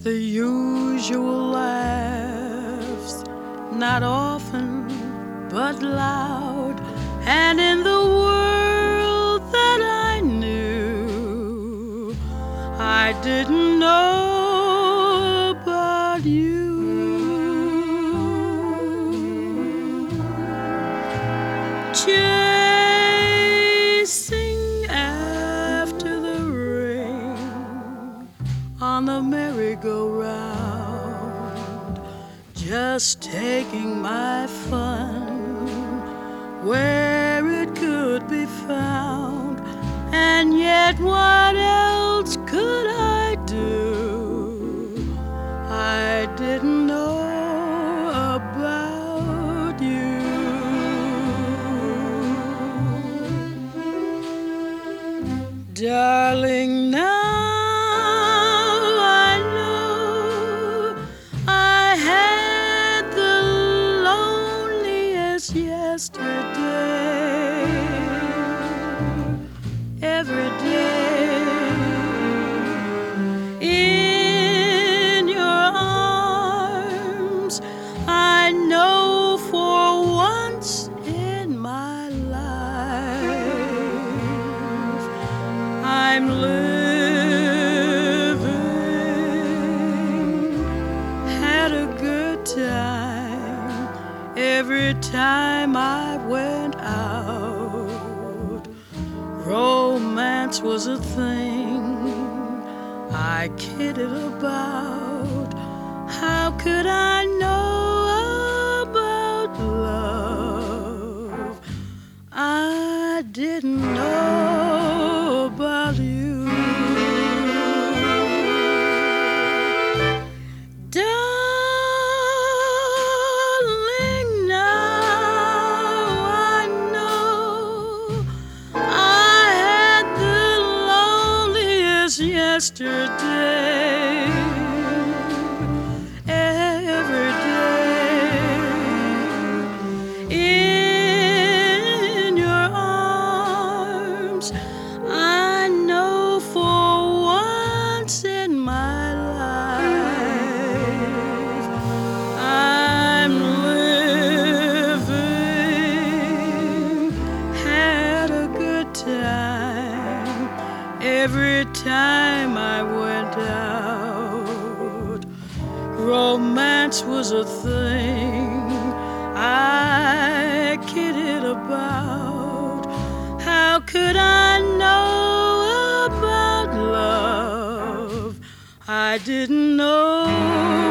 the usual laughs, not often but loud, and in the world that I knew, I didn't know about you. Chasing after the rain on the merry-go-round, just taking my fun where it could be found. And yet what else could I do? I didn't know about you. Darling, now I know I had the loneliest yesterday. Every day in your arms, I know for once in my life I'm living, had a good time every time I went out. Romance was a thing I kidded about. How could I know about love? I didn't know about you. Darling, now I know I had the loneliest yesterday. Every day in your arms, I know for once in my life I'm living, had a good time every time I went out. Romance was a thing I kidded about. How could I know about love? I didn't know